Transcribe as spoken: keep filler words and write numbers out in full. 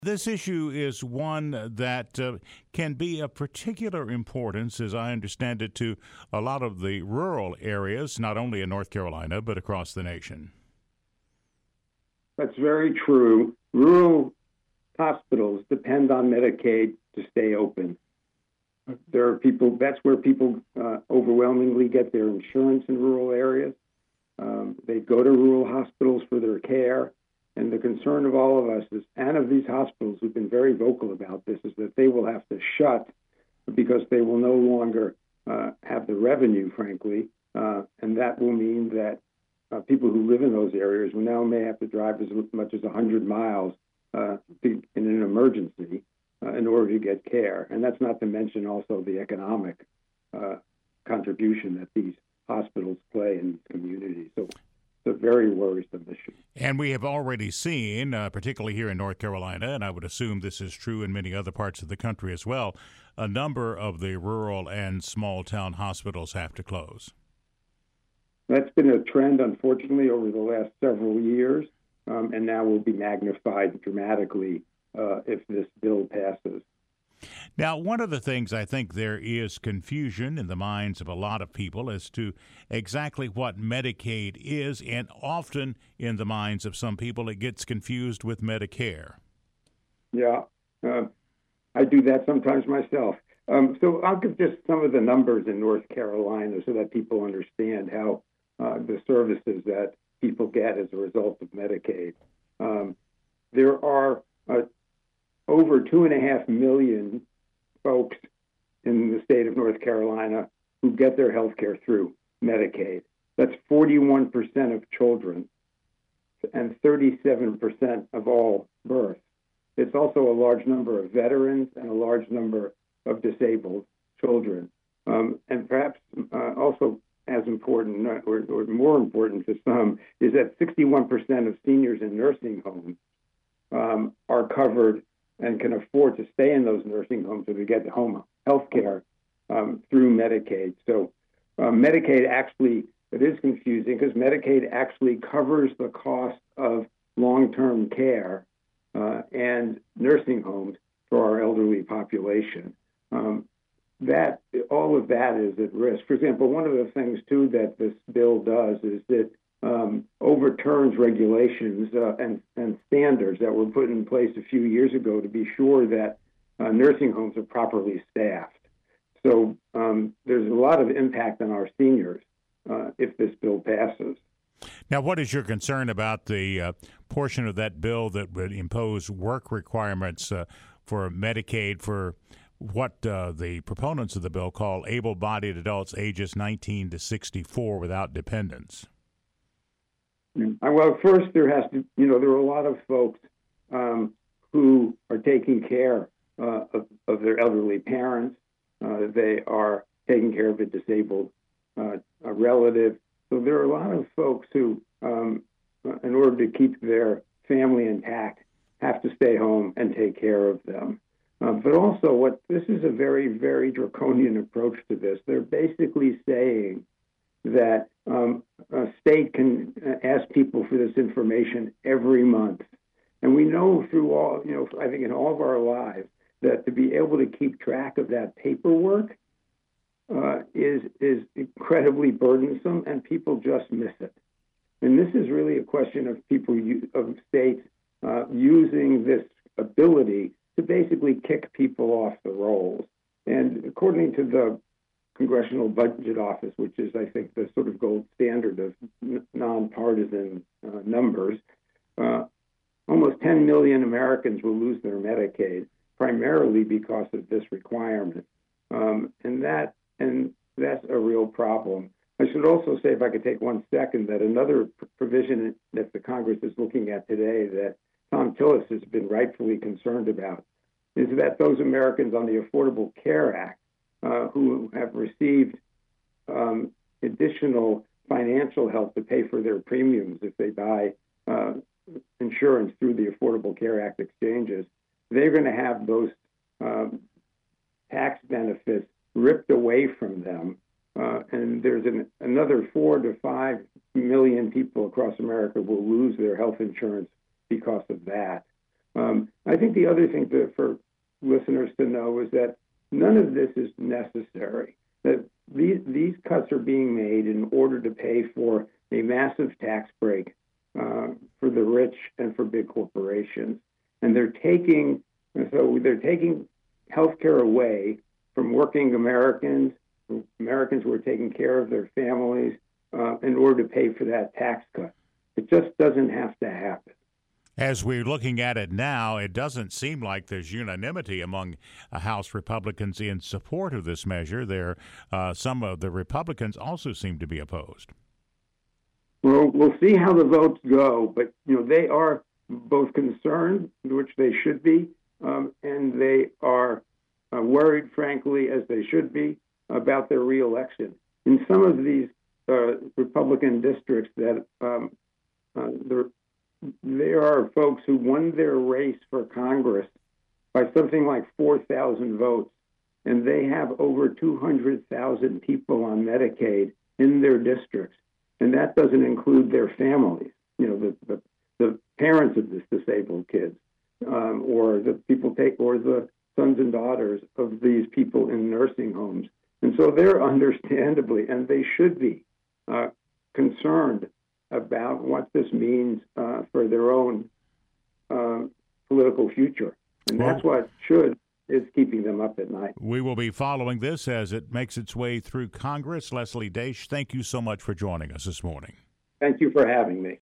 This issue is one that uh, can be of particular importance, as I understand it, to a lot of the rural areas, not only in North Carolina, but across the nation. That's very true. Rural hospitals depend on Medicaid to stay open. There are people, that's where people uh, overwhelmingly get their insurance in rural areas. Um, they go to rural hospitals for their care. And the concern of all of us is, and of these hospitals who've been very vocal about this, is that they will have to shut because they will no longer uh, have the revenue, frankly. Uh, and that will mean that uh, people who live in those areas will now may have to drive as much as one hundred miles uh, to, in an emergency uh, in order to get care. And that's not to mention also the economic uh, contribution that these hospitals play in communities. So it's a very worrisome issue. And we have already seen, uh, particularly here in North Carolina, and I would assume this is true in many other parts of the country as well, a number of the rural and small town hospitals have to close. That's been a trend, unfortunately, over the last several years, um, and now will be magnified dramatically uh, if this bill passes. Now, one of the things I think there is confusion in the minds of a lot of people as to exactly what Medicaid is, and often in the minds of some people it gets confused with Medicare. Yeah, uh, I do that sometimes myself. Um, so I'll give just some of the numbers in North Carolina so that people understand how uh, the services that people get as a result of Medicaid. Um, there are uh, over two and a half million folks in the state of North Carolina who get their health care through Medicaid. That's forty-one percent of children and thirty-seven percent of all births. It's also a large number of veterans and a large number of disabled children. Um, and perhaps uh, also as important, or, or more important to some, is that sixty-one percent of seniors in nursing homes um, are covered and can afford to stay in those nursing homes or to get home health care um, through Medicaid. So uh, Medicaid actually, it is confusing because Medicaid actually covers the cost of long-term care uh, and nursing homes for our elderly population. Um, that all of that is at risk. For example, one of the things, too, that this bill does is that Um, overturns regulations uh, and, and standards that were put in place a few years ago to be sure that uh, nursing homes are properly staffed. So um, there's a lot of impact on our seniors uh, if this bill passes. Now, what is your concern about the uh, portion of that bill that would impose work requirements uh, for Medicaid for what uh, the proponents of the bill call able-bodied adults ages nineteen to sixty-four without dependents? Well, first, there has to, you know, there are a lot of folks um, who are taking care uh, of, of their elderly parents. Uh, they are taking care of a disabled uh, a relative. So there are a lot of folks who, um, in order to keep their family intact, have to stay home and take care of them. Uh, but also, what this is a very, very draconian approach to this. They're basically saying that um, a state can ask people for this information every month. And we know through all, you know, I think in all of our lives, that to be able to keep track of that paperwork uh, is, is incredibly burdensome, and people just miss it. And this is really a question of people, of states uh, using this ability to basically kick people off the rolls. And according to the Congressional Budget Office, which is, I think, the sort of gold standard of n- nonpartisan uh, numbers, uh, almost ten million Americans will lose their Medicaid, primarily because of this requirement. Um, and that and that's a real problem. I should also say, if I could take one second, that another pr- provision that the Congress is looking at today that Tom Tillis has been rightfully concerned about is that those Americans on the Affordable Care Act Uh, who have received um, additional financial help to pay for their premiums if they buy uh, insurance through the Affordable Care Act exchanges, they're going to have those um, tax benefits ripped away from them. Uh, and there's an, another four to five million people across America will lose their health insurance because of that. Um, I think the other thing to, for listeners to know is that none of this is necessary. That these these cuts are being made in order to pay for a massive tax break uh, for the rich and for big corporations, and they're taking so they're taking healthcare away from working Americans, Americans who are taking care of their families, uh, in order to pay for that tax cut. It just doesn't have to happen. As we're looking at it now, it doesn't seem like there's unanimity among uh, House Republicans in support of this measure. There, uh, some of the Republicans also seem to be opposed. Well, we'll see how the votes go, but you know they are both concerned, which they should be, um, and they are uh, worried, frankly, as they should be, about their reelection. In some of these uh, Republican districts, that um, uh, the there are folks who won their race for Congress by something like four thousand votes, and they have over two hundred thousand people on Medicaid in their districts, and that doesn't include their families, you know, the, the, the parents of these disabled kids, um, or the people take, or the sons and daughters of these people in nursing homes. And so they're understandably, and they should be, uh, concerned about what this means uh, for their own uh, political future. And well, that's what should is keeping them up at night. We will be following this as it makes its way through Congress. Leslie Daish, thank you so much for joining us this morning. Thank you for having me.